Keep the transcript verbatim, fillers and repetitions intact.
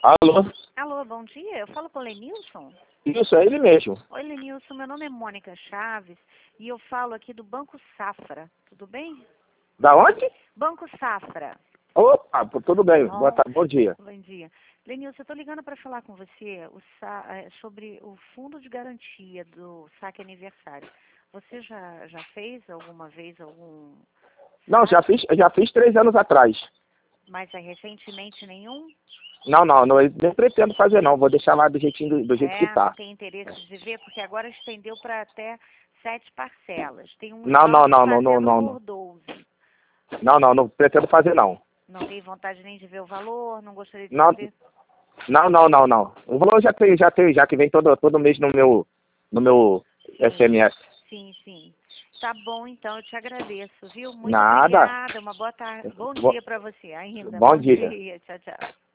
Alô? Alô, bom dia. Eu falo com o Lenilson? Isso, é ele mesmo. Oi, Lenilson. Meu nome é Mônica Chaves e eu falo aqui do Banco Safra. Tudo bem? Da onde? Banco Safra. Opa, tudo bem. Bom, Boa tarde, bom dia. bom dia. Lenilson, eu estou ligando para falar com você o sa eh, sobre o fundo de garantia do saque aniversário. Você já, já fez alguma vez algum... Não, já fiz, já fiz três anos atrás. Mas é, recentemente nenhum? Não, não, não, eu nem pretendo fazer não. Vou deixar lá do jeitinho do, do jeito É, que tá. não tem interesse de ver, porque agora estendeu para até sete parcelas. Tem uns Não, não, bancos não, não, não, fazendo não, por não. doze. Não, não, não pretendo fazer não. Não tem vontade nem de ver o valor, não gostaria de Não, saber? não, não, não, não. O valor eu já tenho, já tenho, já que vem todo, todo mês no meu, no meu S M S. Sim, sim. Tá bom, então, eu te agradeço, viu? Muito Nada. obrigada, uma boa tarde, bom Bo- dia para você ainda. Bom dia. Tchau, tchau.